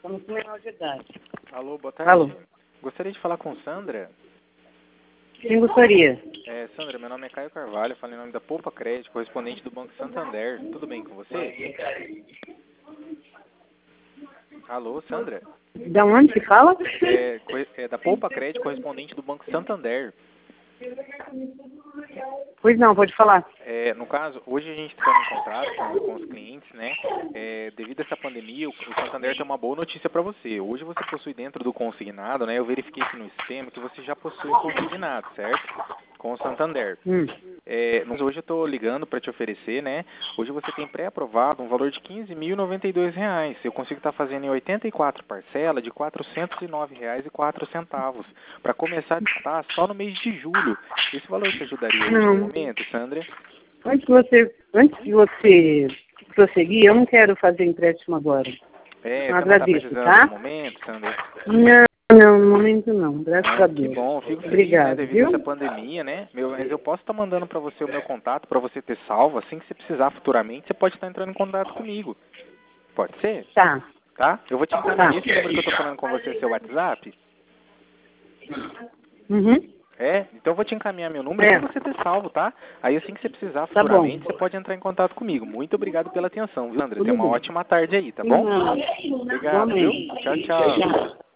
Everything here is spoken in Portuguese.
Somos menor de idade. Alô, boa tarde. Alô. Gostaria de falar com Sandra. Quem gostaria? Sandra, meu nome é Caio Carvalho, falo em nome da Poupa Crédito, correspondente do Banco Santander. Tudo bem com você? Alô, Sandra? Da onde que fala? É da Poupa Crédito, correspondente do Banco Santander. Pois não, pode falar. No caso, hoje a gente está em contrato com os clientes, né? Devido a essa pandemia, o Santander tem uma boa notícia para você. Hoje você possui dentro do consignado, né? Eu verifiquei aqui no sistema que você já possui consignado, certo? Com o Santander. Mas hoje eu estou ligando para te oferecer, né? Hoje você tem pré-aprovado um valor de R$ 15.092. Eu consigo estar fazendo em 84 parcelas de R$ 409,04 para começar a descontar só no mês de julho. Esse valor te ajudaria hoje no momento, Sandra? Antes de você prosseguir, eu não quero fazer empréstimo agora. Você não não está agradeço, precisando tá? no momento, Sandra? Não, no momento não. Graças a Deus. Que bom, fico feliz, Obrigado, né, devido viu? a essa pandemia, né? Mas eu posso estar mandando para você o meu contato, para você ter salvo, assim que você precisar futuramente, você pode estar entrando em contato comigo. Pode ser? Tá. Tá? Eu vou te encaminhar esse número que eu estou falando com você, seu WhatsApp. Uhum. Então eu vou te encaminhar meu número para você ter salvo, tá? Aí assim que você precisar futuramente, você pode entrar em contato comigo. Muito obrigado pela atenção, viu, Sandra? Tenha uma ótima tarde aí, tá bom? Obrigado, viu? Tchau, tchau.